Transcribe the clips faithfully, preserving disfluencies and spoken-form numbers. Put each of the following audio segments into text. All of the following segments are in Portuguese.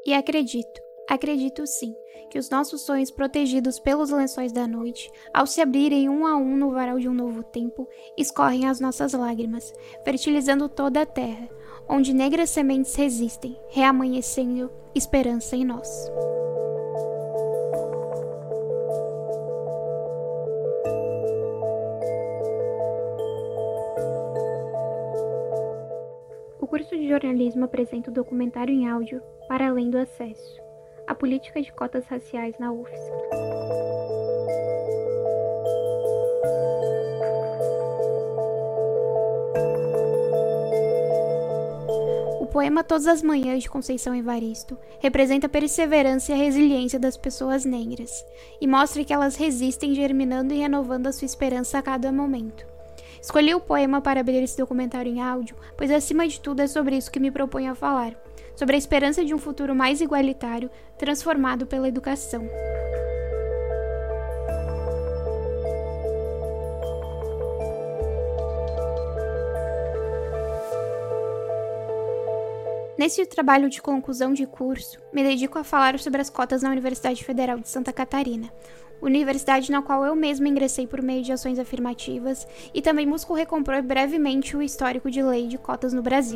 E acredito, acredito sim, que os nossos sonhos protegidos pelos lençóis da noite, ao se abrirem um a um no varal de um novo tempo, escorrem as nossas lágrimas, fertilizando toda a terra, onde negras sementes resistem, reamanhecendo esperança em nós. O curso de jornalismo apresenta o documentário em áudio Para Além do Acesso, a política de cotas raciais na U F S C. O poema Todas as Manhãs de Conceição Evaristo representa a perseverança e a resiliência das pessoas negras e mostra que elas resistem germinando e renovando a sua esperança a cada momento. Escolhi o poema para abrir esse documentário em áudio, pois acima de tudo é sobre isso que me proponho a falar, sobre a esperança de um futuro mais igualitário, transformado pela educação. Nesse trabalho de conclusão de curso, me dedico a falar sobre as cotas na Universidade Federal de Santa Catarina, universidade na qual eu mesma ingressei por meio de ações afirmativas e também busco recompor brevemente o histórico de lei de cotas no Brasil.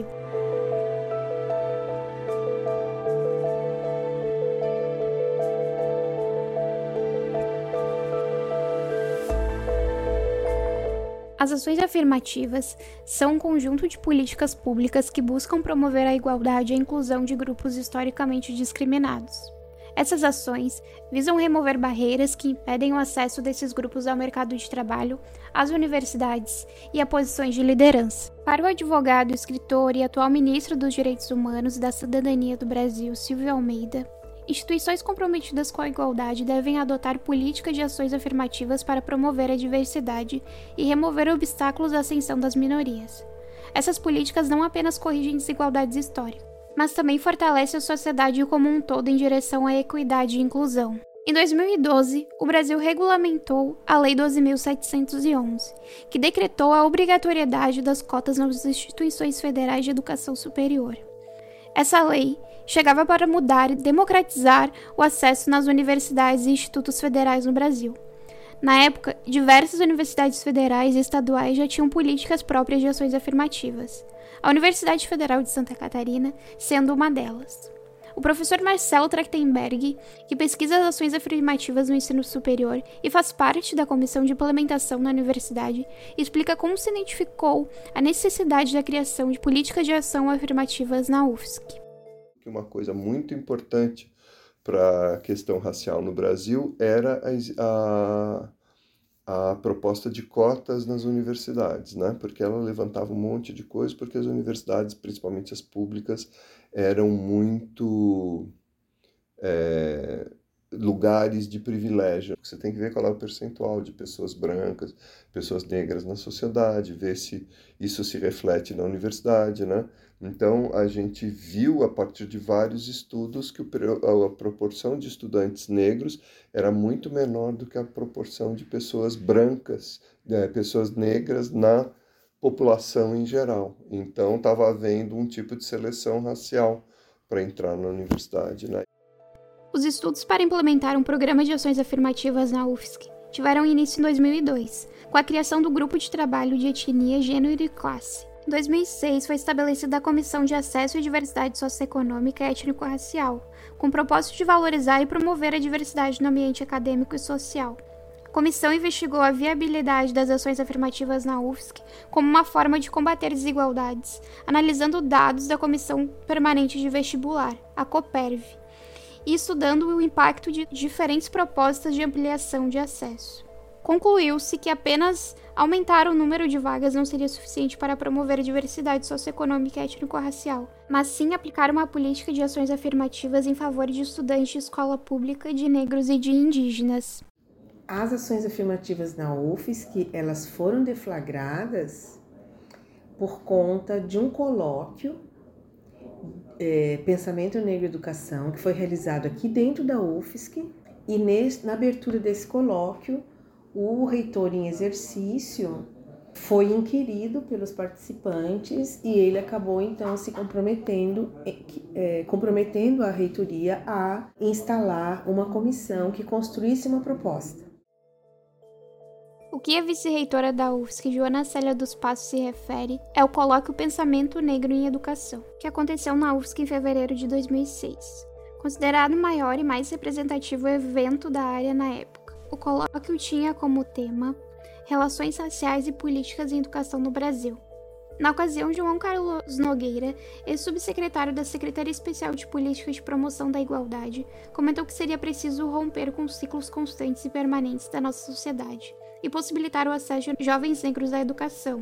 As ações afirmativas são um conjunto de políticas públicas que buscam promover a igualdade e a inclusão de grupos historicamente discriminados. Essas ações visam remover barreiras que impedem o acesso desses grupos ao mercado de trabalho, às universidades e a posições de liderança. Para o advogado, escritor e atual ministro dos Direitos Humanos e da Cidadania do Brasil, Silvio Almeida, instituições comprometidas com a igualdade devem adotar políticas de ações afirmativas para promover a diversidade e remover obstáculos à ascensão das minorias. Essas políticas não apenas corrigem desigualdades históricas, mas também fortalecem a sociedade como um todo em direção à equidade e inclusão. Em dois mil e doze, o Brasil regulamentou a Lei doze mil setecentos e onze, que decretou a obrigatoriedade das cotas nas instituições federais de educação superior. Essa lei chegava para mudar e democratizar o acesso nas universidades e institutos federais no Brasil. Na época, diversas universidades federais e estaduais já tinham políticas próprias de ações afirmativas, a Universidade Federal de Santa Catarina sendo uma delas. O professor Marcelo Trachtenberg, que pesquisa as ações afirmativas no ensino superior e faz parte da comissão de implementação na universidade, explica como se identificou a necessidade da criação de políticas de ação afirmativas na U F S C. Uma coisa muito importante para a questão racial no Brasil era a, a, a proposta de cotas nas universidades, né? Porque ela levantava um monte de coisa, porque as universidades, principalmente as públicas, eram muito é, lugares de privilégio. Você tem que ver qual é o percentual de pessoas brancas, pessoas negras na sociedade, ver se isso se reflete na universidade, né? Então, a gente viu, a partir de vários estudos, que a proporção de estudantes negros era muito menor do que a proporção de pessoas brancas, né, pessoas negras na população em geral. Então, estava havendo um tipo de seleção racial para entrar na universidade, né? Os estudos para implementar um programa de ações afirmativas na U F S C tiveram início em dois mil e dois, com a criação do Grupo de Trabalho de Etnia, Gênero e Classe. Em dois mil e seis, foi estabelecida a Comissão de Acesso e Diversidade Socioeconômica e Étnico-Racial, com o propósito de valorizar e promover a diversidade no ambiente acadêmico e social. A comissão investigou a viabilidade das ações afirmativas na U F S C como uma forma de combater desigualdades, analisando dados da Comissão Permanente de Vestibular, a COPERV, e estudando o impacto de diferentes propostas de ampliação de acesso. Concluiu-se que apenas aumentar o número de vagas não seria suficiente para promover a diversidade socioeconômica e étnico-racial, mas sim aplicar uma política de ações afirmativas em favor de estudantes de escola pública, de negros e de indígenas. As ações afirmativas na U F S C, elas foram deflagradas por conta de um colóquio, é, Pensamento Negro e Educação, que foi realizado aqui dentro da U F S C, e nesse, na abertura desse colóquio, o reitor em exercício foi inquirido pelos participantes e ele acabou então se comprometendo, é, comprometendo a reitoria a instalar uma comissão que construísse uma proposta. O que a vice-reitora da U F S C, Joana Célia dos Passos, se refere é o colóquio Pensamento Negro em Educação, que aconteceu na U F S C em fevereiro de dois mil e seis, considerado o maior e mais representativo evento da área na época. O colóquio tinha como tema Relações Raciais e Políticas em Educação no Brasil. Na ocasião, João Carlos Nogueira, ex-subsecretário da Secretaria Especial de Políticas de Promoção da Igualdade, comentou que seria preciso romper com os ciclos constantes e permanentes da nossa sociedade e possibilitar o acesso de jovens negros à educação.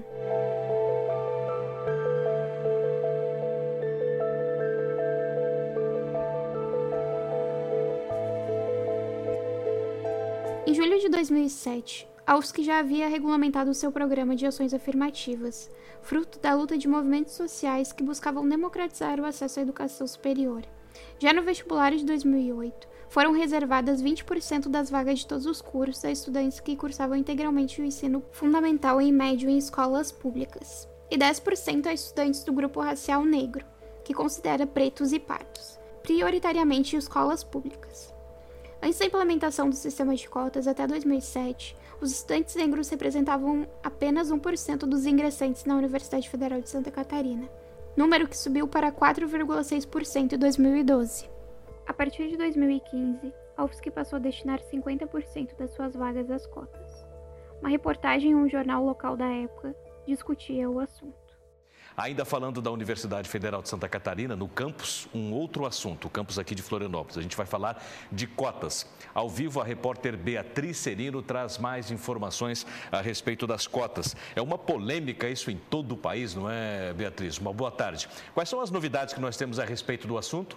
Em julho de dois mil e sete, a U F S C já havia regulamentado o seu programa de ações afirmativas, fruto da luta de movimentos sociais que buscavam democratizar o acesso à educação superior. Já no vestibular de dois mil e oito, foram reservadas vinte por cento das vagas de todos os cursos a estudantes que cursavam integralmente o ensino fundamental e médio em escolas públicas, e dez por cento a estudantes do grupo racial negro, que considera pretos e pardos, prioritariamente em escolas públicas. Antes da implementação do sistema de cotas até dois mil e sete, os estudantes negros representavam apenas um por cento dos ingressantes na Universidade Federal de Santa Catarina, número que subiu para quatro vírgula seis por cento em dois mil e doze. A partir de dois mil e quinze, a U F S C passou a destinar cinquenta por cento das suas vagas às cotas. Uma reportagem em um jornal local da época discutia o assunto. Ainda falando da Universidade Federal de Santa Catarina, no campus, um outro assunto, o campus aqui de Florianópolis. A gente vai falar de cotas. Ao vivo, a repórter Beatriz Serino traz mais informações a respeito das cotas. É uma polêmica isso em todo o país, não é, Beatriz? Uma boa tarde. Quais são as novidades que nós temos a respeito do assunto?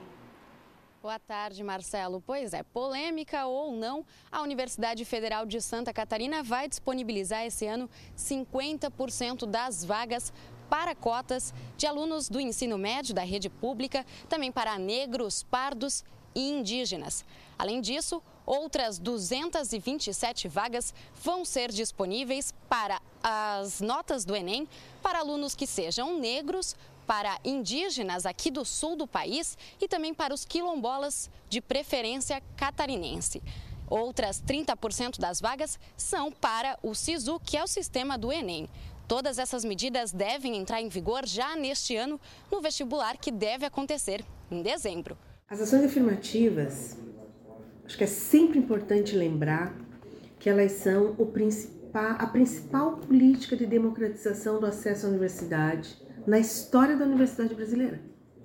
Boa tarde, Marcelo. Pois é, polêmica ou não, a Universidade Federal de Santa Catarina vai disponibilizar esse ano cinquenta por cento das vagas para cotas de alunos do ensino médio da rede pública, também para negros, pardos e indígenas. Além disso, outras duzentas e vinte e sete vagas vão ser disponíveis para as notas do Enem para alunos que sejam negros, para indígenas aqui do sul do país e também para os quilombolas de preferência catarinense. Outras trinta por cento das vagas são para o SISU, que é o sistema do Enem. Todas essas medidas devem entrar em vigor já neste ano, no vestibular que deve acontecer em dezembro. As ações afirmativas, acho que é sempre importante lembrar que elas são o principal, a principal política de democratização do acesso à universidade na história da universidade brasileira.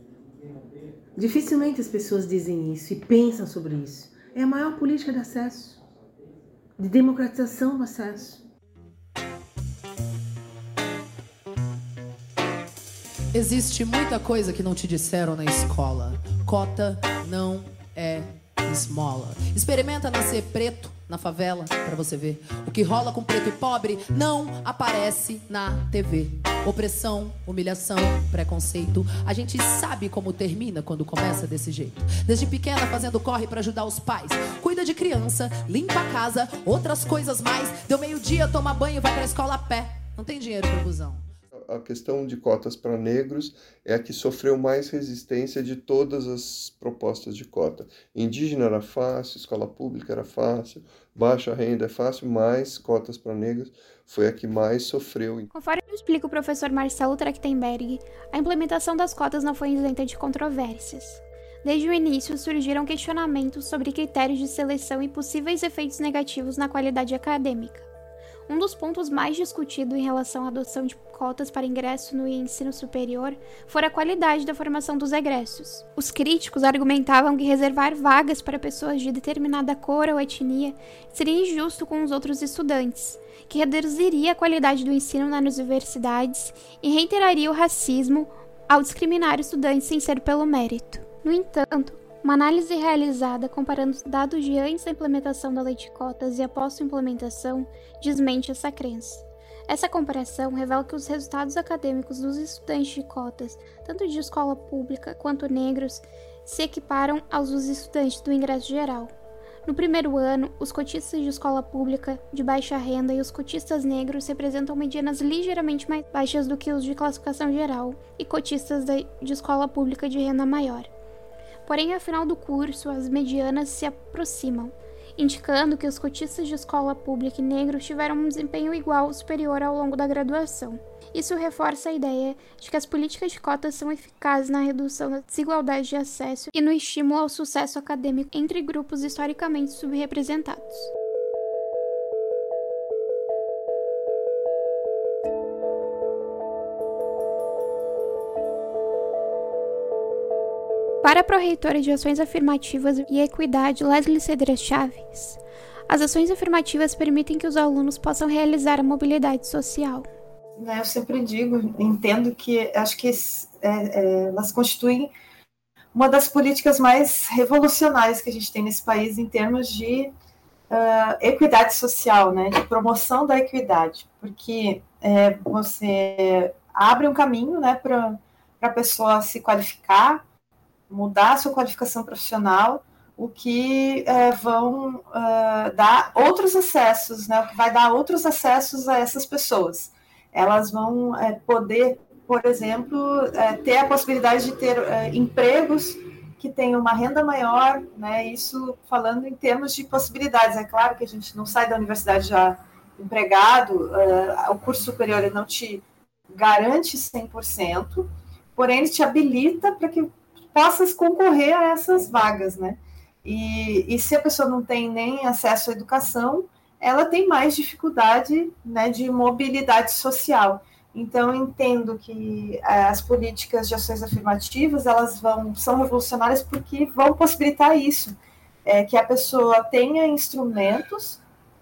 Dificilmente as pessoas dizem isso e pensam sobre isso. É a maior política de acesso, de democratização do acesso. Existe muita coisa que não te disseram na escola. Cota não é esmola. Experimenta nascer preto na favela pra você ver. O que rola com preto e pobre não aparece na T V. Opressão, humilhação, preconceito. A gente sabe como termina quando começa desse jeito. Desde pequena fazendo corre pra ajudar os pais. Cuida de criança, limpa a casa, outras coisas mais. Deu meio-dia, toma banho e vai pra escola a pé. Não tem dinheiro pro busão. A questão de cotas para negros é a que sofreu mais resistência de todas as propostas de cota. Indígena era fácil, escola pública era fácil, baixa renda é fácil, mas cotas para negros foi a que mais sofreu. Conforme explica o professor Marcelo Trachtenberg, a implementação das cotas não foi isenta de controvérsias. Desde o início surgiram questionamentos sobre critérios de seleção e possíveis efeitos negativos na qualidade acadêmica. Um dos pontos mais discutidos em relação à adoção de cotas para ingresso no ensino superior foi a qualidade da formação dos egressos. Os críticos argumentavam que reservar vagas para pessoas de determinada cor ou etnia seria injusto com os outros estudantes, que reduziria a qualidade do ensino nas universidades e reiteraria o racismo ao discriminar estudantes sem ser pelo mérito. No entanto, uma análise realizada comparando os dados de antes da implementação da lei de cotas e após sua implementação desmente essa crença. Essa comparação revela que os resultados acadêmicos dos estudantes de cotas, tanto de escola pública quanto negros, se equiparam aos dos estudantes do ingresso geral. No primeiro ano, os cotistas de escola pública de baixa renda e os cotistas negros representam medianas ligeiramente mais baixas do que os de classificação geral e cotistas de escola pública de renda maior. Porém, ao final do curso, as medianas se aproximam, indicando que os cotistas de escola pública e negros tiveram um desempenho igual ou superior ao longo da graduação. Isso reforça a ideia de que as políticas de cotas são eficazes na redução da desigualdade de acesso e no estímulo ao sucesso acadêmico entre grupos historicamente subrepresentados. Para a pró-reitora de Ações Afirmativas e Equidade, Leslie Cedras Chaves, as ações afirmativas permitem que os alunos possam realizar a mobilidade social. Eu sempre digo, entendo que acho que é, é, elas constituem uma das políticas mais revolucionárias que a gente tem nesse país em termos de uh, equidade social, né, de promoção da equidade, porque é, você abre um caminho, né, para a pessoa se qualificar, mudar a sua qualificação profissional, o que uh, vão uh, dar outros acessos, né, o que vai dar outros acessos a essas pessoas. Elas vão é, poder, por exemplo, é, ter a possibilidade de ter é, empregos que tenham uma renda maior, né? Isso falando em termos de possibilidades. É claro que a gente não sai da universidade já empregado, é, o curso superior ele não te garante cem por cento, porém ele te habilita para que possas concorrer a essas vagas, né? E, e se a pessoa não tem nem acesso à educação, ela tem mais dificuldade, né, de mobilidade social. Então, eu entendo que as políticas de ações afirmativas, elas vão, são revolucionárias porque vão possibilitar isso, é, que a pessoa tenha instrumentos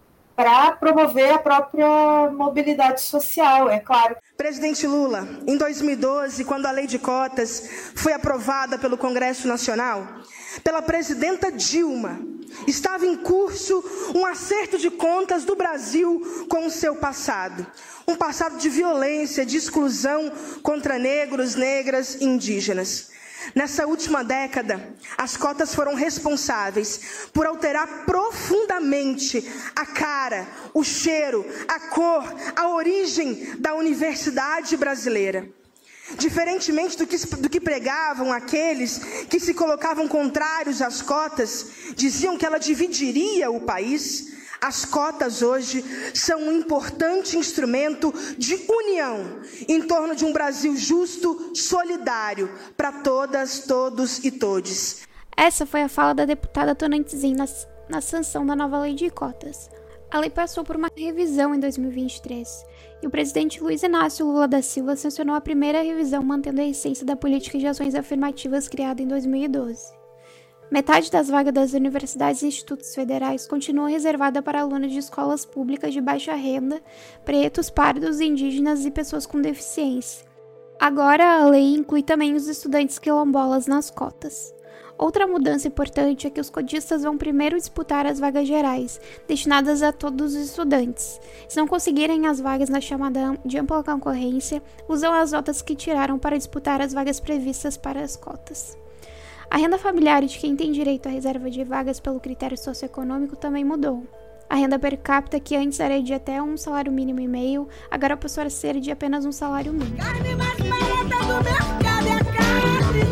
para promover a própria mobilidade social, é claro. Presidente Lula, em dois mil e doze, quando a lei de cotas foi aprovada pelo Congresso Nacional, pela presidenta Dilma, estava em curso um acerto de contas do Brasil com o seu passado. Um passado de violência, de exclusão contra negros, negras e indígenas. Nessa última década, as cotas foram responsáveis por alterar profundamente a cara, o cheiro, a cor, a origem da universidade brasileira. Diferentemente do que, do que pregavam aqueles que se colocavam contrários às cotas, diziam que ela dividiria o país, as cotas hoje são um importante instrumento de união em torno de um Brasil justo, solidário, para todas, todos e todes. Essa foi a fala da deputada Tonantzin na, na sanção da nova lei de cotas. A lei passou por uma revisão em dois mil e vinte e três, e o presidente Luiz Inácio Lula da Silva sancionou a primeira revisão mantendo a essência da política de ações afirmativas criada em dois mil e doze. Metade das vagas das universidades e institutos federais continua reservada para alunos de escolas públicas de baixa renda, pretos, pardos, indígenas e pessoas com deficiência. Agora, a lei inclui também os estudantes quilombolas nas cotas. Outra mudança importante é que os cotistas vão primeiro disputar as vagas gerais, destinadas a todos os estudantes. Se não conseguirem as vagas na chamada de ampla concorrência, usam as notas que tiraram para disputar as vagas previstas para as cotas. A renda familiar de quem tem direito à reserva de vagas pelo critério socioeconômico também mudou. A renda per capita, que antes era de até um salário mínimo e meio, agora passou a ser de apenas um salário mínimo. Carne mais barata do mercado é a carne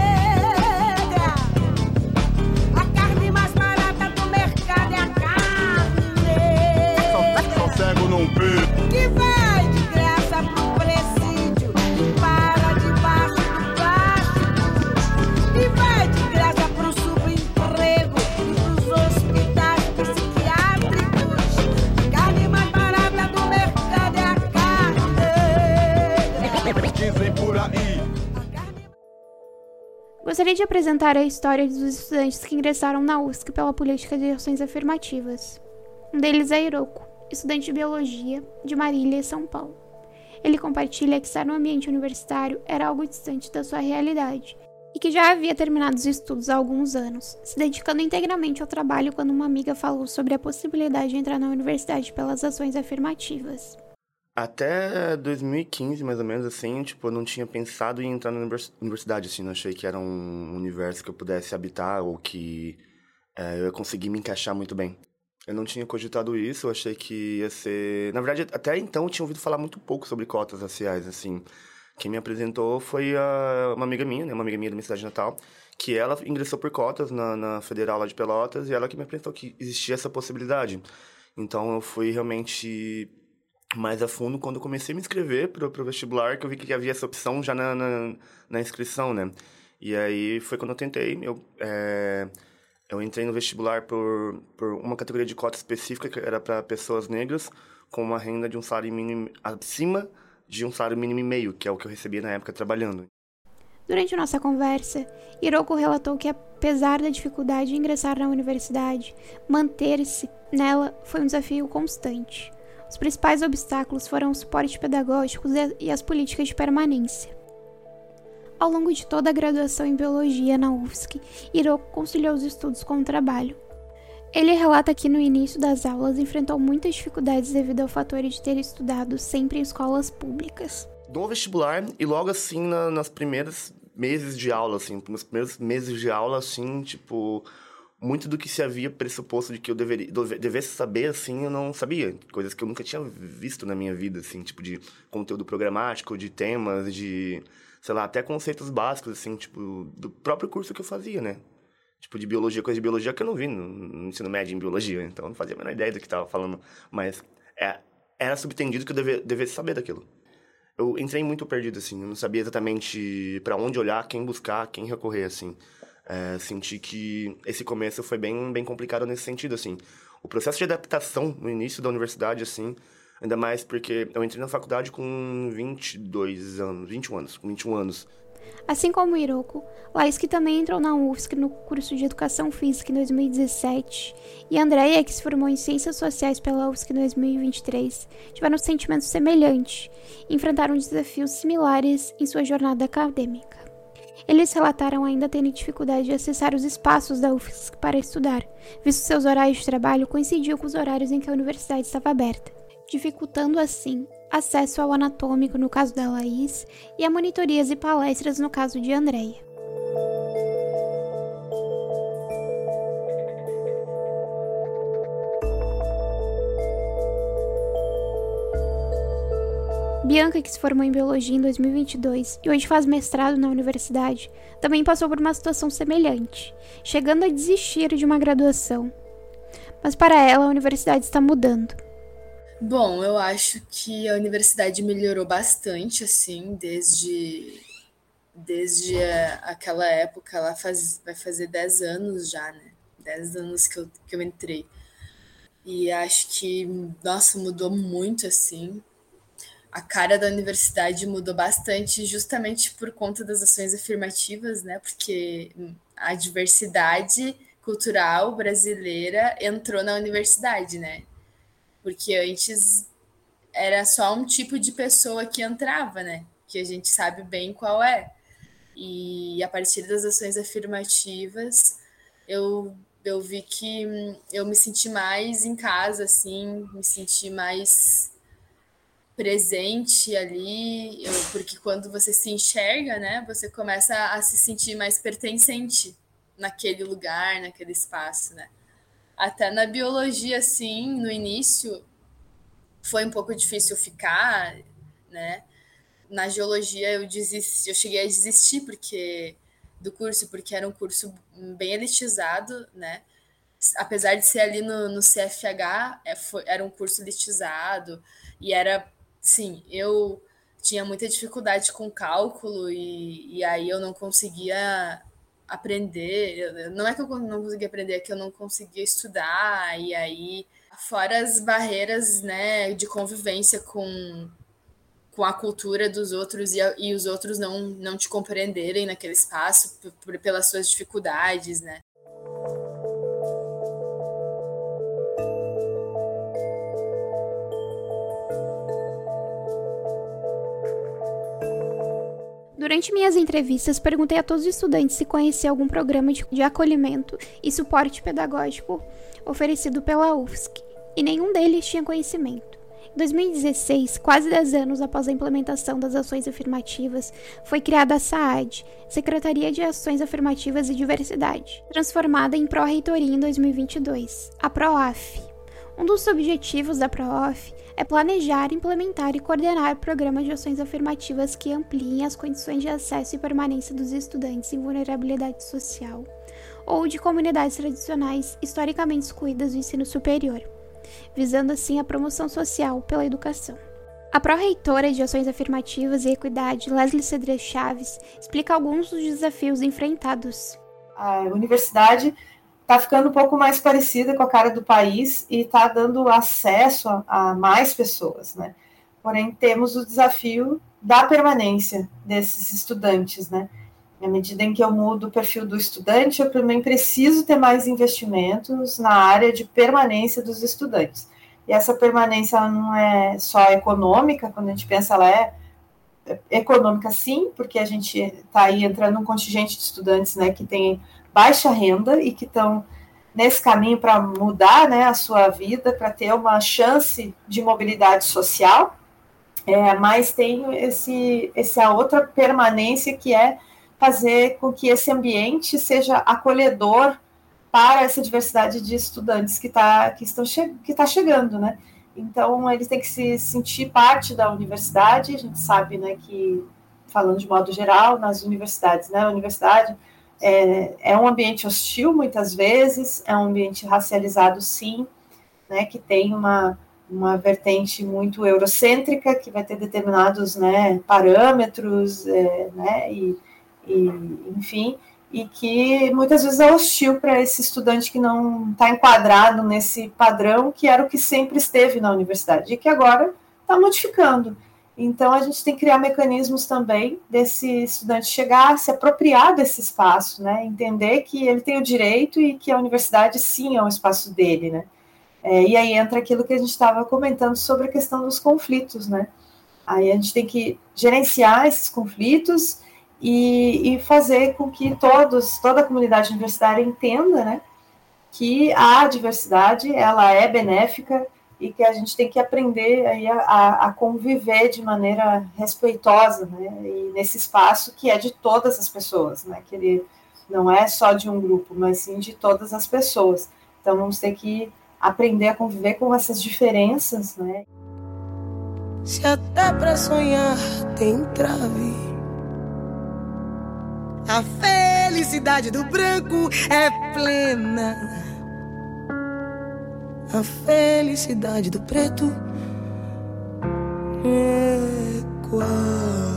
negra. A carne mais barata do mercado é a carne negra. Só cego não vê. Que vai de graça pro presídio e para debaixo do plástico. E vai de graça pro subemprego e pros hospitais psiquiátricos. Carne mais barata do mercado é a carne negra. Dizem por aí. Gostaria de apresentar a história dos estudantes que ingressaram na U S C pela política de ações afirmativas. Um deles é Hiroko, estudante de biologia de Marília, São Paulo. Ele compartilha que estar no ambiente universitário era algo distante da sua realidade e que já havia terminado os estudos há alguns anos, se dedicando integralmente ao trabalho quando uma amiga falou sobre a possibilidade de entrar na universidade pelas ações afirmativas. Até dois mil e quinze, mais ou menos, assim, tipo, eu não tinha pensado em entrar na universidade, assim, não achei que era um universo que eu pudesse habitar ou que é, eu ia conseguir me encaixar muito bem. Eu não tinha cogitado isso, eu achei que ia ser... Na verdade, até então eu tinha ouvido falar muito pouco sobre cotas raciais, assim. Quem me apresentou foi a, uma amiga minha, né, uma amiga minha da minha cidade natal, que ela ingressou por cotas na, na Federal lá de Pelotas, e ela que me apresentou que existia essa possibilidade. Então eu fui realmente mais a fundo quando eu comecei a me inscrever para o vestibular, que eu vi que havia essa opção já na, na, na inscrição, né? E aí foi quando eu tentei, eu... É... Eu entrei no vestibular por, por uma categoria de cota específica, que era para pessoas negras, com uma renda de um salário mínimo acima de um salário mínimo e meio, que é o que eu recebia na época trabalhando. Durante nossa conversa, Hiroko relatou que, apesar da dificuldade de ingressar na universidade, manter-se nela foi um desafio constante. Os principais obstáculos foram o suporte pedagógico e as políticas de permanência. Ao longo de toda a graduação em Biologia na U F S C, Hiroko conciliou os estudos com o trabalho. Ele relata que no início das aulas enfrentou muitas dificuldades devido ao fator de ter estudado sempre em escolas públicas. No vestibular, e logo assim, na, nas primeiras meses de aula, assim, nos primeiros meses de aula, assim, tipo, muito do que se havia pressuposto de que eu deveria, devesse saber, assim, eu não sabia. Coisas que eu nunca tinha visto na minha vida, assim, tipo, de conteúdo programático, de temas, de... sei lá, até conceitos básicos, assim, tipo, do próprio curso que eu fazia, né? Tipo, de biologia, coisa de biologia que eu não vi no, no ensino médio em biologia, então eu não fazia a menor ideia do que estava falando, mas é, era subtendido que eu deve, devesse saber daquilo. Eu entrei muito perdido, assim, eu não sabia exatamente para onde olhar, quem buscar, quem recorrer, assim. É, senti que esse começo foi bem, bem complicado nesse sentido, assim. O processo de adaptação no início da universidade, assim, ainda mais porque eu entrei na faculdade com vinte e dois anos, vinte e um anos, com vinte e um anos. Assim como Hiroko, Laísque também entrou na U F S C no curso de Educação Física em dois mil e dezessete, e Andréia, que se formou em Ciências Sociais pela U F S C em dois mil e vinte e três, tiveram sentimentos semelhantes e enfrentaram desafios similares em sua jornada acadêmica. Eles relataram ainda terem dificuldade de acessar os espaços da U F S C para estudar, visto seus horários de trabalho coincidiam com os horários em que a universidade estava aberta, dificultando assim acesso ao anatômico no caso da Laís e a monitorias e palestras no caso de Andréia. Bianca, que se formou em Biologia em dois mil e vinte e dois e hoje faz mestrado na universidade, também passou por uma situação semelhante, chegando a desistir de uma graduação. Mas para ela, a universidade está mudando. Bom, eu acho que a universidade melhorou bastante, assim, desde, desde aquela época. Ela faz, vai fazer dez anos já, né? dez anos que eu, que eu entrei. E acho que, nossa, mudou muito, assim. A cara da universidade mudou bastante justamente por conta das ações afirmativas, né? Porque a diversidade cultural brasileira entrou na universidade, né? Porque antes era só um tipo de pessoa que entrava, né? Que a gente sabe bem qual é. E a partir das ações afirmativas, eu, eu vi que eu me senti mais em casa, assim, me senti mais presente ali, eu, porque quando você se enxerga, né? Você começa a se sentir mais pertencente naquele lugar, naquele espaço, né? Até na biologia, assim, no início, foi um pouco difícil ficar, né? Na geologia, eu desisti, eu cheguei a desistir porque, do curso, porque era um curso bem elitizado, né? Apesar de ser ali no, no C F H, é, foi, era um curso elitizado e era, sim, eu tinha muita dificuldade com cálculo e, e aí eu não conseguia aprender, não é que eu não conseguia aprender, é que eu não conseguia estudar, e aí, fora as barreiras, né, de convivência com, com a cultura dos outros e, e os outros não, não te compreenderem naquele espaço por, por, pelas suas dificuldades, né. Durante minhas entrevistas, perguntei a todos os estudantes se conheciam algum programa de, de acolhimento e suporte pedagógico oferecido pela U F S C, e nenhum deles tinha conhecimento. Em dois mil e dezesseis, quase dez anos após a implementação das ações afirmativas, foi criada a SAAD, Secretaria de Ações Afirmativas e Diversidade, transformada em Pró-Reitoria em dois mil e vinte e dois, a PROAF. Um dos objetivos da PROAF é planejar, implementar e coordenar programas de ações afirmativas que ampliem as condições de acesso e permanência dos estudantes em vulnerabilidade social ou de comunidades tradicionais historicamente excluídas do ensino superior, visando assim a promoção social pela educação. A pró-reitora de Ações Afirmativas e Equidade, Leslie Cedrez Chaves, explica alguns dos desafios enfrentados. A universidade está ficando um pouco mais parecida com a cara do país e está dando acesso a, a mais pessoas, né? Porém, temos o desafio da permanência desses estudantes, né? À medida em que eu mudo o perfil do estudante, eu também preciso ter mais investimentos na área de permanência dos estudantes. E essa permanência ela não é só econômica, quando a gente pensa, ela é econômica sim, porque a gente está aí entrando num contingente de estudantes, né, que tem baixa renda e que estão nesse caminho para mudar, né, a sua vida, para ter uma chance de mobilidade social, é, mas tem esse, essa outra permanência que é fazer com que esse ambiente seja acolhedor para essa diversidade de estudantes que está que estão che- que tá chegando, né? Então, eles têm que se sentir parte da universidade. A gente sabe, né, que, falando de modo geral, nas universidades, né, a universidade é, é um ambiente hostil, muitas vezes, é um ambiente racializado, sim, né, que tem uma, uma vertente muito eurocêntrica, que vai ter determinados, né, parâmetros, é, né, e, e, enfim, e que muitas vezes é hostil para esse estudante que não está enquadrado nesse padrão que era o que sempre esteve na universidade e que agora está modificando. Então, a gente tem que criar mecanismos também desse estudante chegar, se apropriar desse espaço, né? Entender que ele tem o direito e que a universidade, sim, é um espaço dele, né? É, e aí entra aquilo que a gente estava comentando sobre a questão dos conflitos, né? Aí a gente tem que gerenciar esses conflitos e, e fazer com que todos, toda a comunidade universitária entenda, né, que a diversidade ela é benéfica e que a gente tem que aprender aí a, a conviver de maneira respeitosa, né, e nesse espaço que é de todas as pessoas, né, que ele não é só de um grupo, mas sim de todas as pessoas. Então vamos ter que aprender a conviver com essas diferenças, né. Se até pra sonhar tem trave, a felicidade do branco é plena, a felicidade do preto é quase.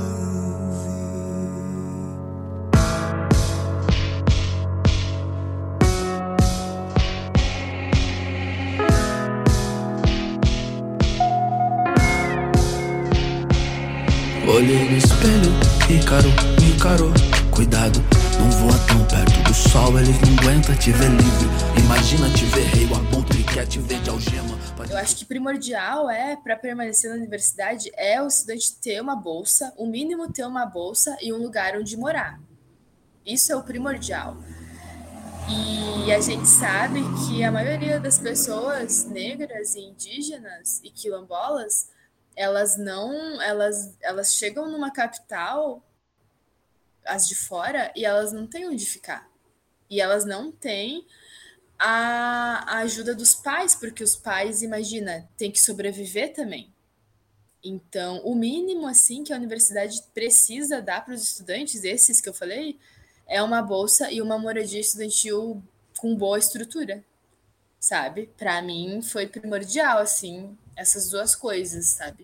Olhei no espelho, Ícaro me encarou. Cuidado, não voa tão perto do sol, eles não aguentam te ver livre. Imagina te ver rei, o abutre quer te ver de algema. Eu acho que primordial é, para permanecer na universidade, é o estudante ter uma bolsa, o mínimo ter uma bolsa e um lugar onde morar. Isso é o primordial. E a gente sabe que a maioria das pessoas negras e indígenas e quilombolas, elas não, elas, elas chegam numa capital, as de fora, e elas não têm onde ficar. E elas não têm a, a ajuda dos pais, porque os pais, imagina, tem que sobreviver também. Então, o mínimo, assim, que a universidade precisa dar para os estudantes, esses que eu falei, é uma bolsa e uma moradia estudantil com boa estrutura, sabe? Para mim, foi primordial, assim, essas duas coisas, sabe?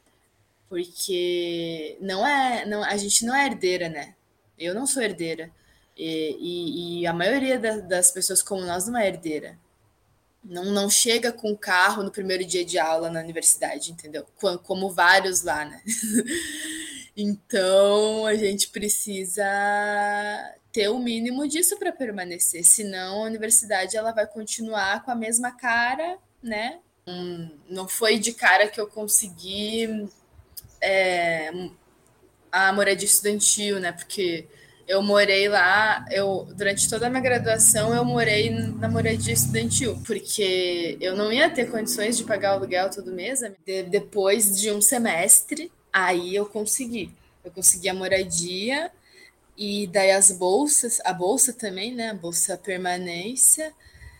Porque não é, não, a gente não é herdeira, né? Eu não sou herdeira. E, e, e a maioria da, das pessoas como nós não é herdeira. Não, não chega com o carro no primeiro dia de aula na universidade, entendeu? Como, como vários lá, né? Então, a gente precisa ter o mínimo disso para permanecer. Senão, a universidade ela vai continuar com a mesma cara, né? Hum, não foi de cara que eu consegui... É, a moradia estudantil, né? Porque Eu morei lá, eu durante toda a minha graduação eu morei na moradia estudantil, porque eu não ia ter condições de pagar o aluguel todo mês. De, depois de um semestre, aí eu consegui. Eu consegui a moradia e daí as bolsas, a bolsa também, né? A bolsa permanência.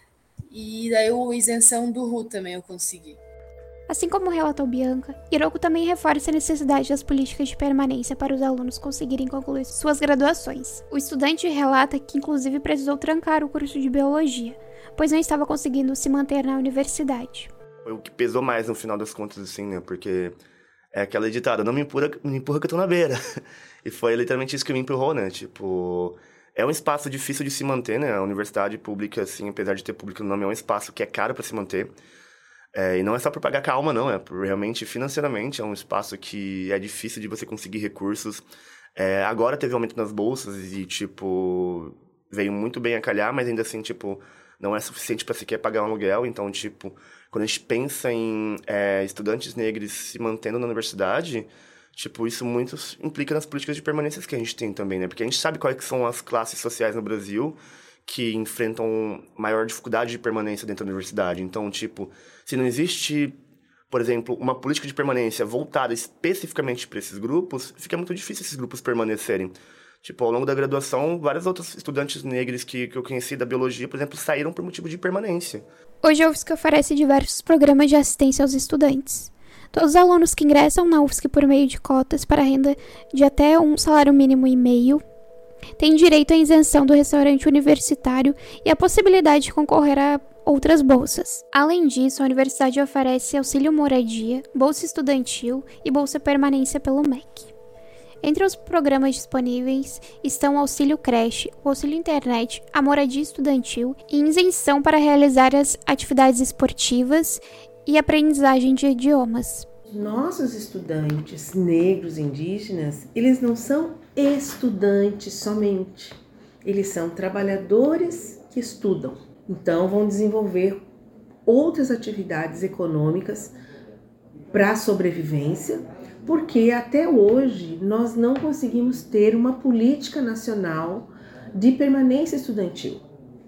E daí a isenção do R U também eu consegui. Assim como relatou Bianca, Hiroko também reforça a necessidade das políticas de permanência para os alunos conseguirem concluir suas graduações. O estudante relata que inclusive precisou trancar o curso de biologia, pois não estava conseguindo se manter na universidade. Foi o que pesou mais no final das contas, assim, né? Porque é aquela ditada, não me empurra, me empurra que eu tô na beira. E foi literalmente isso que me empurrou, né? Tipo, é um espaço difícil de se manter, né? A universidade pública, assim, apesar de ter público no nome, é um espaço que é caro para se manter. É, e não é só por pagar com a alma, não. É por, realmente, financeiramente, é um espaço que é difícil de você conseguir recursos. É, agora teve aumento nas bolsas e, tipo, veio muito bem a calhar, mas ainda assim, tipo, não é suficiente para sequer pagar um aluguel. Então, tipo, quando a gente pensa em é, estudantes negros se mantendo na universidade, tipo, isso muito implica nas políticas de permanência que a gente tem também, né? Porque a gente sabe quais são as classes sociais no Brasil que enfrentam maior dificuldade de permanência dentro da universidade. Então, tipo, se não existe, por exemplo, uma política de permanência voltada especificamente para esses grupos, fica muito difícil esses grupos permanecerem. Tipo, ao longo da graduação, vários outros estudantes negros que, que eu conheci da biologia, por exemplo, saíram por motivo de permanência. Hoje a U F S C oferece diversos programas de assistência aos estudantes. Todos os alunos que ingressam na U F S C por meio de cotas para renda de até um salário mínimo e meio têm direito à isenção do restaurante universitário e a possibilidade de concorrer a outras bolsas. Além disso, a universidade oferece auxílio moradia, bolsa estudantil e bolsa permanência pelo M E C. Entre os programas disponíveis estão o auxílio creche, o auxílio internet, a moradia estudantil e isenção para realizar as atividades esportivas e aprendizagem de idiomas. Nossos estudantes negros indígenas, eles não são estudantes somente, eles são trabalhadores que estudam. Então vão desenvolver outras atividades econômicas para a sobrevivência, porque até hoje nós não conseguimos ter uma política nacional de permanência estudantil.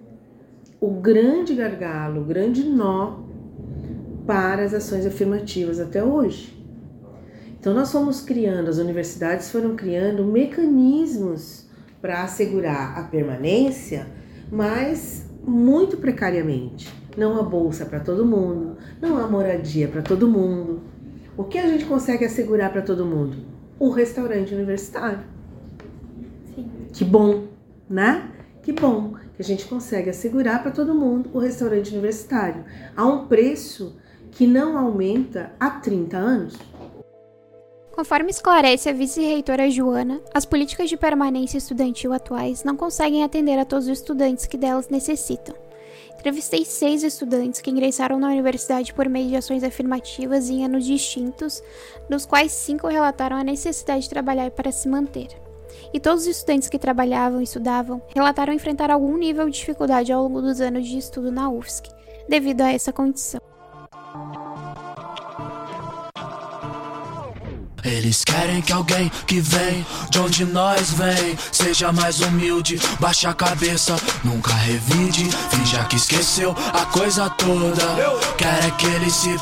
O grande gargalo, o grande nó para as ações afirmativas até hoje. Então nós fomos criando, as universidades foram criando mecanismos para assegurar a permanência, mas muito precariamente. Não há bolsa para todo mundo, não há moradia para todo mundo. O que a gente consegue assegurar para todo mundo? O restaurante universitário. Sim. Que bom, né? Que bom que a gente consegue assegurar para todo mundo o restaurante universitário a um preço que não aumenta há trinta anos. Conforme esclarece a vice-reitora Joana, as políticas de permanência estudantil atuais não conseguem atender a todos os estudantes que delas necessitam. Entrevistei seis estudantes que ingressaram na universidade por meio de ações afirmativas em anos distintos, dos quais cinco relataram a necessidade de trabalhar para se manter. E todos os estudantes que trabalhavam e estudavam relataram enfrentar algum nível de dificuldade ao longo dos anos de estudo na U F S C, devido a essa condição. Eles querem que alguém que vem de onde nós vem seja mais humilde, baixa a cabeça, nunca revide, finja que esqueceu a coisa toda. Querem que ele se...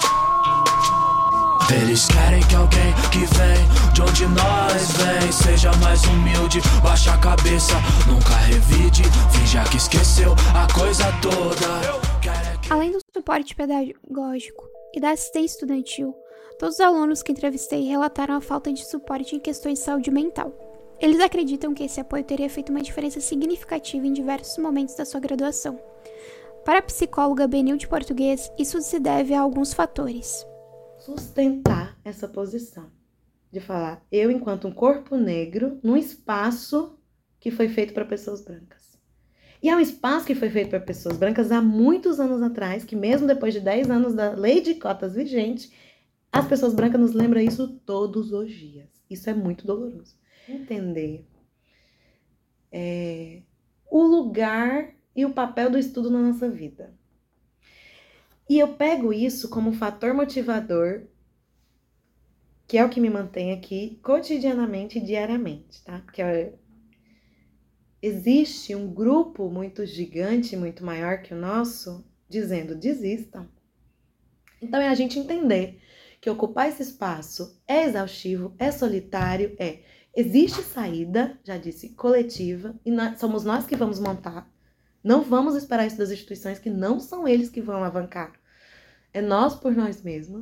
Eles querem que alguém que vem de onde nós vem seja mais humilde, baixa a cabeça, nunca revide, finja que esqueceu a coisa toda. Além do suporte pedagógico e da assistência estudantil, todos os alunos que entrevistei relataram a falta de suporte em questões de saúde mental. Eles acreditam que esse apoio teria feito uma diferença significativa em diversos momentos da sua graduação. Para a psicóloga Benilde Português, isso se deve a alguns fatores. Sustentar essa posição de falar, eu enquanto um corpo negro, num espaço que foi feito para pessoas brancas. E é um espaço que foi feito para pessoas brancas há muitos anos atrás, que mesmo depois de dez anos da lei de cotas vigente, as pessoas brancas nos lembram isso todos os dias. Isso é muito doloroso. Entender é, o lugar e o papel do estudo na nossa vida. E eu pego isso como um fator motivador, que é o que me mantém aqui cotidianamente e diariamente, tá? Porque eu, existe um grupo muito gigante, muito maior que o nosso, dizendo desistam. Então é a gente entender que ocupar esse espaço é exaustivo, é solitário, é... Existe saída, já disse, coletiva, e nós, somos nós que vamos montar. Não vamos esperar isso das instituições, que não são eles que vão alavancar. É nós por nós mesmos.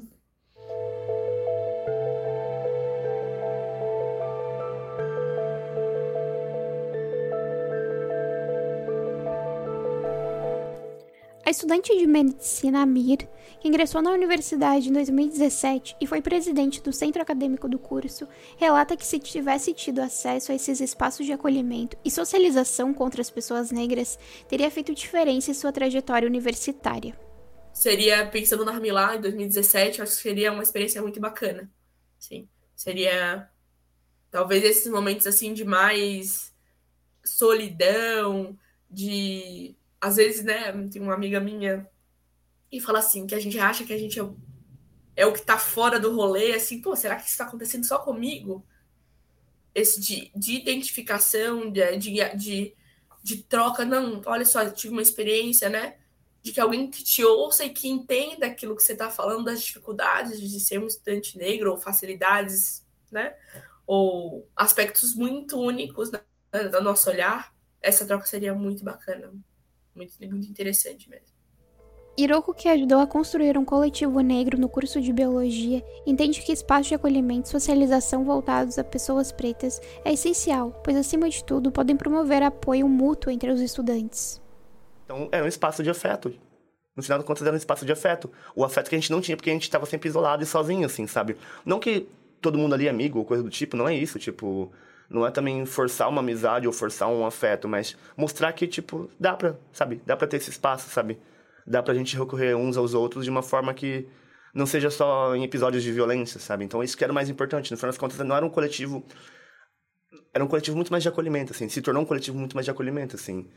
A estudante de medicina Amir, que ingressou na universidade em dois mil e dezessete e foi presidente do centro acadêmico do curso, relata que se tivesse tido acesso a esses espaços de acolhimento e socialização contra as pessoas negras, teria feito diferença em sua trajetória universitária. Seria, pensando na Ramilá, em dois mil e dezessete, acho que seria uma experiência muito bacana. Sim, seria talvez esses momentos assim de mais solidão, de... Às vezes, né, tem uma amiga minha e fala assim, que a gente acha que a gente é o, é o que tá fora do rolê, assim, pô, será que isso tá acontecendo só comigo? Esse de, de identificação, de, de, de, de troca, não, olha só, eu tive uma experiência, né, de que alguém que te ouça e que entenda aquilo que você tá falando, das dificuldades de ser um estudante negro, ou facilidades, né, ou aspectos muito únicos né, do nosso olhar, essa troca seria muito bacana. Muito, muito interessante mesmo. Hiroko, que ajudou a construir um coletivo negro no curso de biologia, entende que espaços de acolhimento e socialização voltados a pessoas pretas é essencial, pois, acima de tudo, podem promover apoio mútuo entre os estudantes. Então, era um espaço de afeto. No final das contas, era um espaço de afeto. O afeto que a gente não tinha, porque a gente estava sempre isolado e sozinho, assim, sabe? Não que todo mundo ali é amigo ou coisa do tipo, não é isso, tipo... Não é também forçar uma amizade ou forçar um afeto, mas mostrar que, tipo, dá pra, sabe? Dá pra ter esse espaço, sabe? Dá pra gente recorrer uns aos outros de uma forma que não seja só em episódios de violência, sabe? Então, isso que era o mais importante. No final das contas, não era um coletivo... Era um coletivo muito mais de acolhimento, assim. Se tornou um coletivo muito mais de acolhimento, assim.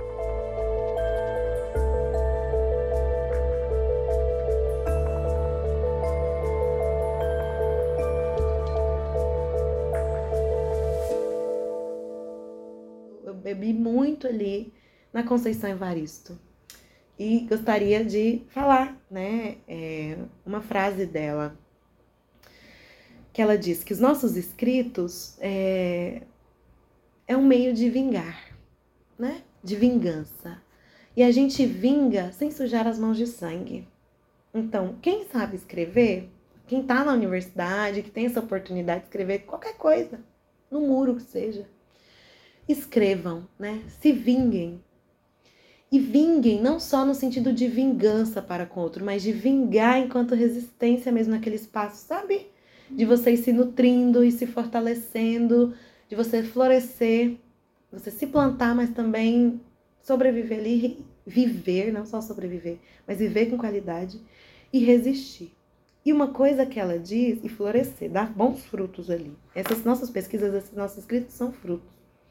Bebi muito ali na Conceição Evaristo. E gostaria de falar, né, é, uma frase dela, que ela diz que os nossos escritos é, é um meio de vingar, né, de vingança. E a gente vinga sem sujar as mãos de sangue. Então, quem sabe escrever, quem está na universidade, que tem essa oportunidade de escrever qualquer coisa, no muro que seja, escrevam, né? Se vinguem. E vinguem não só no sentido de vingança para com o outro, mas de vingar enquanto resistência mesmo naquele espaço, sabe? De vocês se nutrindo e se fortalecendo, de você florescer, você se plantar, mas também sobreviver ali, viver, não só sobreviver, mas viver com qualidade e resistir. E uma coisa que ela diz, e florescer, dar bons frutos ali. Essas nossas pesquisas, esses nossos escritos são frutos.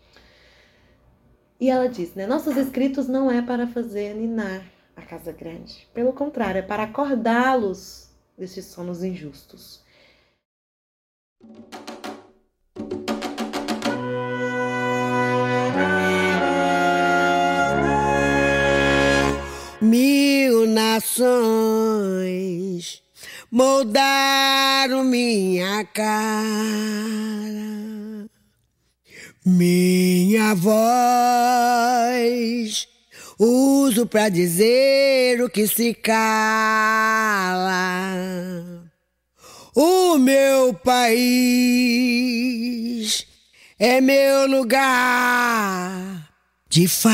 E ela diz, né, nossos escritos não é para fazer ninar a casa grande. Pelo contrário, é para acordá-los desses sonos injustos. Mil nações moldaram minha cara. Minha voz uso pra dizer o que se cala. O meu país é meu lugar de fala.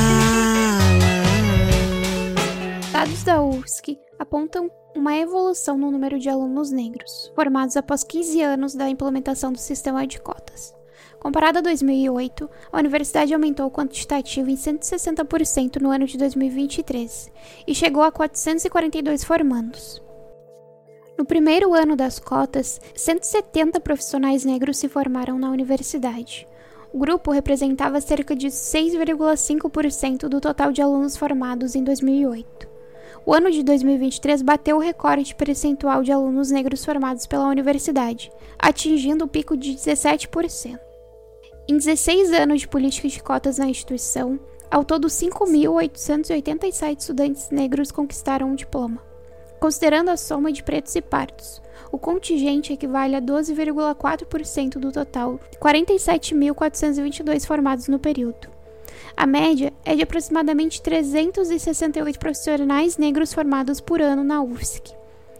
Dados da U F S C apontam uma evolução no número de alunos negros, formados após quinze anos da implementação do sistema de cotas. Comparado a dois mil e oito, a universidade aumentou o quantitativo em cento e sessenta por cento no ano de dois mil e vinte e três e chegou a quatrocentos e quarenta e dois formandos. No primeiro ano das cotas, cento e setenta profissionais negros se formaram na universidade. O grupo representava cerca de seis vírgula cinco por cento do total de alunos formados em dois mil e oito. O ano de dois mil e vinte e três bateu o recorde percentual de alunos negros formados pela universidade, atingindo o pico de dezessete por cento. Em dezesseis anos de política de cotas na instituição, ao todo cinco mil oitocentos e oitenta e sete estudantes negros conquistaram um diploma. Considerando a soma de pretos e pardos, o contingente equivale a doze vírgula quatro por cento do total, quarenta e sete mil quatrocentos e vinte e dois formados no período. A média é de aproximadamente trezentos e sessenta e oito profissionais negros formados por ano na U F S C.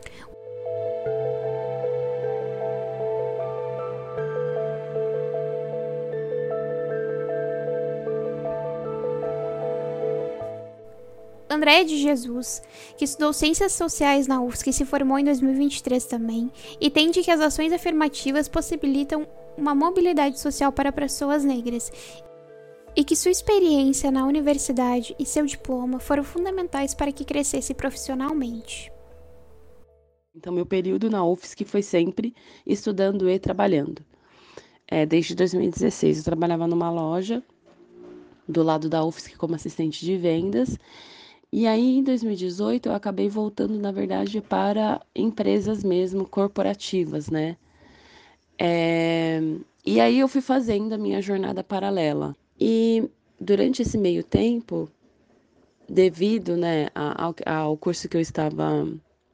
Andréia de Jesus, que estudou Ciências Sociais na U F S C e se formou em dois mil e vinte e três também, entende que as ações afirmativas possibilitam uma mobilidade social para pessoas negras e que sua experiência na universidade e seu diploma foram fundamentais para que crescesse profissionalmente. Então, meu período na U F S C foi sempre estudando e trabalhando. É, desde dois mil e dezesseis, eu trabalhava numa loja do lado da U F S C como assistente de vendas. E aí, em dois mil e dezoito, eu acabei voltando, na verdade, para empresas mesmo, corporativas, né? É... E aí eu fui fazendo a minha jornada paralela. E durante esse meio tempo, devido, né, ao, ao curso que eu estava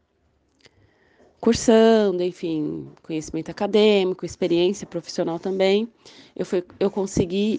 cursando, enfim, conhecimento acadêmico, experiência profissional também, eu, fui, eu consegui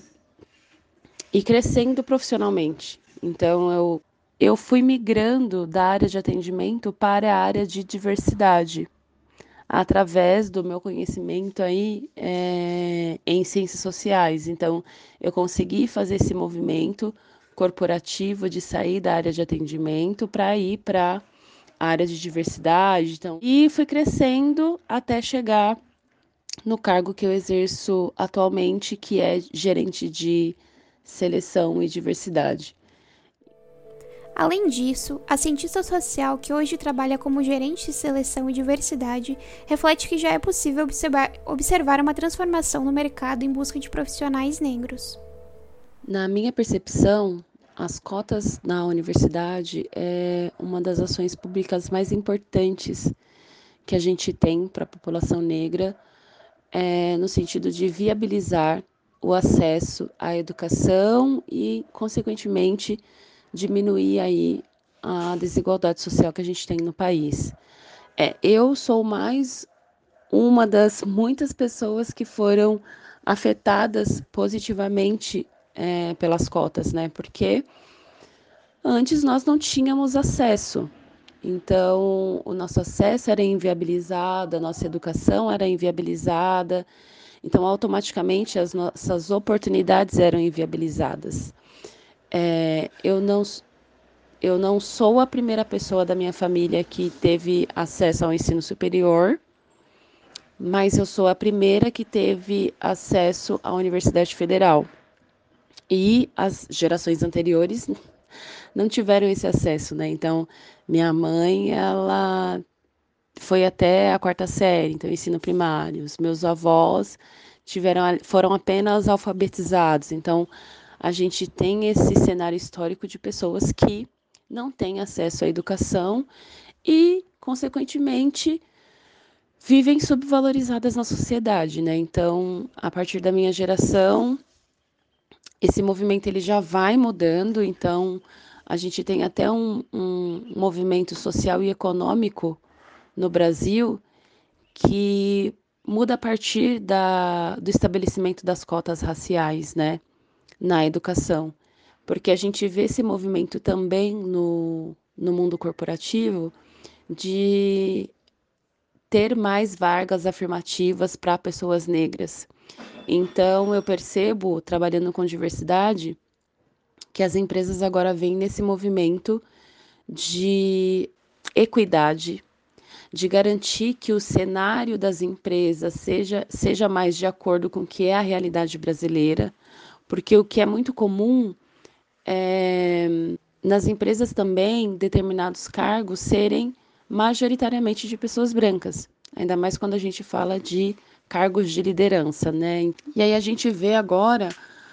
ir crescendo profissionalmente. Então, eu Eu fui migrando da área de atendimento para a área de diversidade, através do meu conhecimento aí, é, em ciências sociais. Então, eu consegui fazer esse movimento corporativo de sair da área de atendimento para ir para a área de diversidade. Então, e fui crescendo até chegar no cargo que eu exerço atualmente, que é gerente de seleção e diversidade. Além disso, a cientista social que hoje trabalha como gerente de seleção e diversidade reflete que já é possível observar, observar uma transformação no mercado em busca de profissionais negros. Na minha percepção, as cotas na universidade é uma das ações públicas mais importantes que a gente tem para a população negra, é, no sentido de viabilizar o acesso à educação e, consequentemente, diminuir aí a desigualdade social que a gente tem no país. É, eu sou mais uma das muitas pessoas que foram afetadas positivamente é, pelas cotas, né? Porque antes nós não tínhamos acesso. Então, o nosso acesso era inviabilizado, a nossa educação era inviabilizada. Então, automaticamente, as nossas oportunidades eram inviabilizadas. É, eu, não, eu não sou a primeira pessoa da minha família que teve acesso ao ensino superior, mas eu sou a primeira que teve acesso à Universidade Federal. E as gerações anteriores não tiveram esse acesso, né? Então, minha mãe, ela foi até a quarta série, então ensino primário. Os meus avós tiveram, foram apenas alfabetizados, então a gente tem esse cenário histórico de pessoas que não têm acesso à educação e, consequentemente, vivem subvalorizadas na sociedade, né? Então, a partir da minha geração, esse movimento ele já vai mudando. Então, a gente tem até um, um movimento social e econômico no Brasil que muda a partir da, do estabelecimento das cotas raciais, né? Na educação, porque a gente vê esse movimento também no, no mundo corporativo de ter mais vagas afirmativas para pessoas negras. Então, eu percebo, trabalhando com diversidade, que as empresas agora vêm nesse movimento de equidade, de garantir que o cenário das empresas seja, seja mais de acordo com o que é a realidade brasileira, porque o que é muito comum é, nas empresas também, determinados cargos serem majoritariamente de pessoas brancas, ainda mais quando a gente fala de cargos de liderança, né? E aí a gente vê agora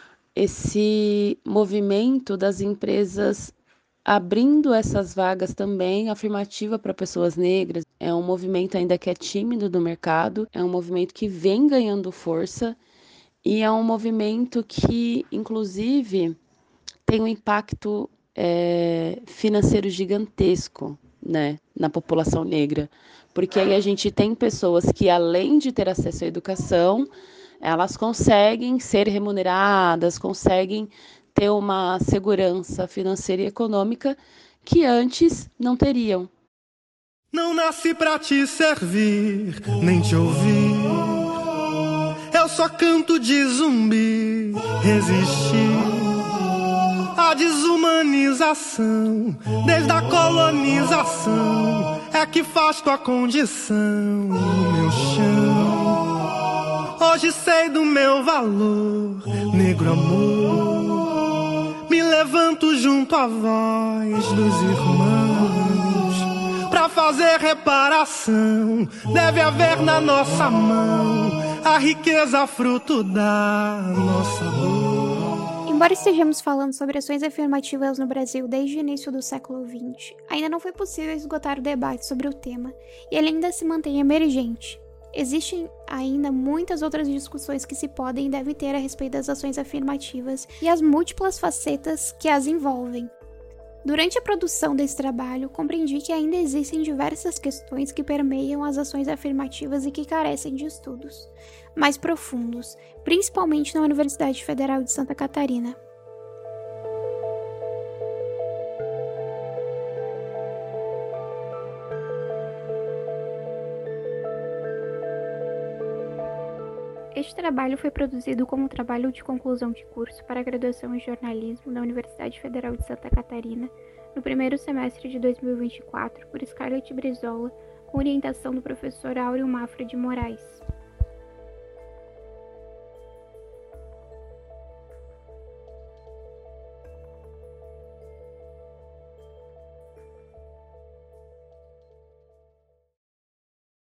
esse movimento das empresas abrindo essas vagas também afirmativa para pessoas negras. É um movimento ainda que é tímido do mercado, é um movimento que vem ganhando força. E é um movimento que, inclusive, tem um impacto é, financeiro gigantesco, né, na população negra. Porque aí a gente tem pessoas que, além de ter acesso à educação, elas conseguem ser remuneradas, conseguem ter uma segurança financeira e econômica que antes não teriam. Não nasci pra te servir, nem te ouvir. Eu só canto de zumbi, resistir à desumanização, desde a colonização, é que faz tua condição no meu chão. Hoje sei do meu valor, negro amor, me levanto junto à voz dos irmãos, pra fazer reparação, deve haver na nossa mão a riqueza fruto da nossa dor. Embora estejamos falando sobre ações afirmativas no Brasil desde o início do século vinte, ainda não foi possível esgotar o debate sobre o tema, e ele ainda se mantém emergente. Existem ainda muitas outras discussões que se podem e devem ter a respeito das ações afirmativas e as múltiplas facetas que as envolvem. Durante a produção desse trabalho, compreendi que ainda existem diversas questões que permeiam as ações afirmativas e que carecem de estudos mais profundos, principalmente na Universidade Federal de Santa Catarina. Este trabalho foi produzido como trabalho de conclusão de curso para a graduação em jornalismo da Universidade Federal de Santa Catarina, no primeiro semestre de dois mil e vinte e quatro, por Scarlett Brizola, com orientação do professor Áureo Mafra de Moraes.